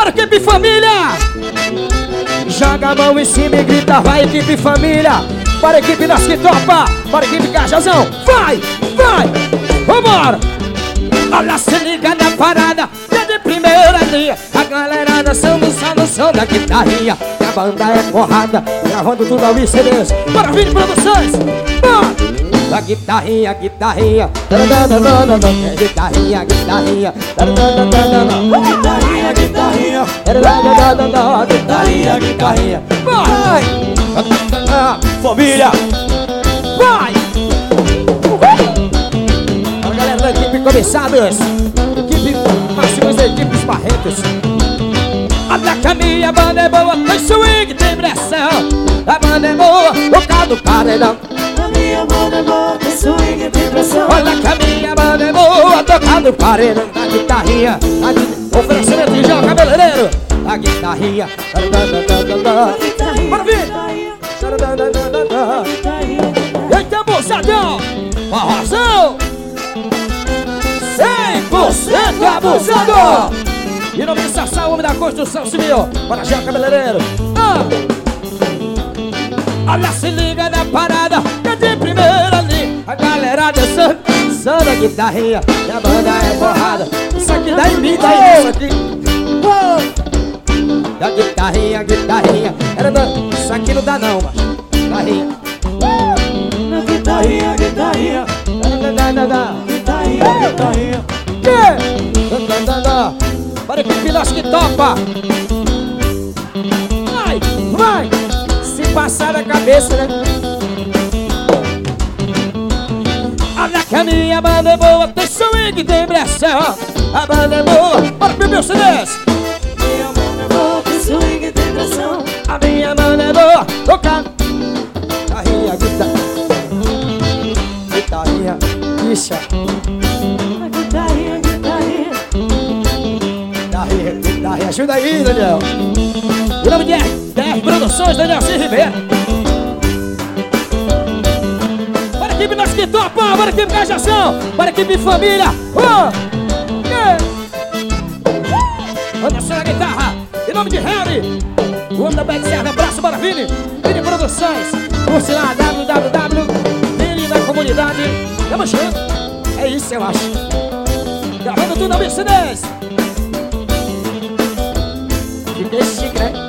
Bora, equipe família! Joga a mão em cima e grita, vai, equipe família! Bora, equipe das que topa! Bora, equipe Cajazão! Vai, vai! Vambora! Olha, se liga na parada, que é de primeira linha. A galera dançando só no som da guitarrinha. E a banda é porrada, gravando tudo ao ICDs. Bora, Vini Produções! Bora! A guitarrinha, guitarrinha, guitarrinha, guitarrinha, guitarrinha, guitarrinha, guitarrinha, guitarrinha. Vai! Família! Vai! A galera da equipe Cobiçados, equipe Máximos da equipe Barretos. Olha que a minha banda é boa, tem swing, tem pressão. A banda é boa, tocar do paredão. Minha banda é boa, tem swing, tem pressão. Olha que a minha banda é boa, tocando paredão. A guitarrinha, oferecimento de João Cabeleireiro. A guitarrinha, bora vir! Eita, abusadão! Arrasão! 100% abusador! E não me Sassá, homem da construção civil. Bora, João Cabeleireiro. Olha, se liga na parada, que é de primeira ali. A galera dançando, dançando a guitarrinha. E a banda é porrada. Isso aqui dá em mim, dá em mim, isso aqui. Da guitarrinha, guitarrinha. Isso aqui não dá não, mas guitarrinha. Guitarrinha, guitarrinha, guitarrinha, guitarrinha. Bora, equipe nós que topa. Vai, vai. Passar na cabeça, né? Olha que a minha banda é boa, tem swing, tem pressão. A banda é boa, bora pro meu CDs. Minha banda é boa, tem swing, tem pressão. A minha banda é boa, tocando guitarrinha, guitarrinha, bicha. Guitarrinha, guitarrinha, guitarrinha, guitarrinha. Ajuda aí, Daniel. O nome de DR Produções, Daniel C. Ribeiro. Bora, equipe nós que topa, bora, equipe Cajação, bora, equipe família. Olha só a guitarra, em nome de Harry, o homem da Beck Serra, abraço, bora, Vini. Vini Produções, curte lá, www, Vini da comunidade. Tamo junto, é isso eu acho. Gravando tudo ao Mercedes. Fiquei chicre.